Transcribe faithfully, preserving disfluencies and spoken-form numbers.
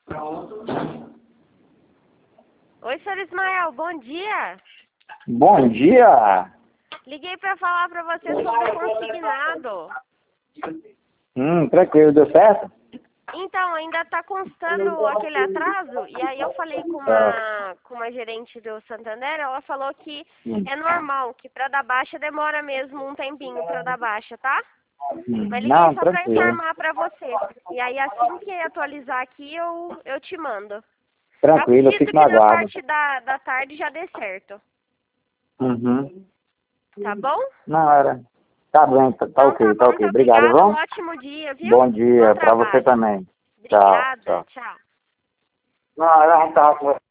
Oi, senhor Ismael, bom dia. Bom dia. Liguei para falar para você sobre o consignado. Hum, tranquilo, deu certo? Então, ainda está constando aquele atraso, e aí eu falei com uma, com uma gerente do Santander, ela falou que Hum. é normal, que para dar baixa demora mesmo um tempinho para dar baixa, tá? Hum. Mas liguei Não, só para tranquilo. informar para você. E aí assim que atualizar aqui, eu, eu te mando. Tranquilo, eu Acredito fico que no na aguardo. parte da, da tarde já dê certo, Uhum. tá bom? Não, era... Tá bem, tá, tá Então ok, tá tá bom, ok. muito Obrigado, obrigada, um vamos? ótimo dia, viu? Bom dia Bom pra você trabalho. também. Tchau, Obrigada, tchau. tchau. Não, ela não tava com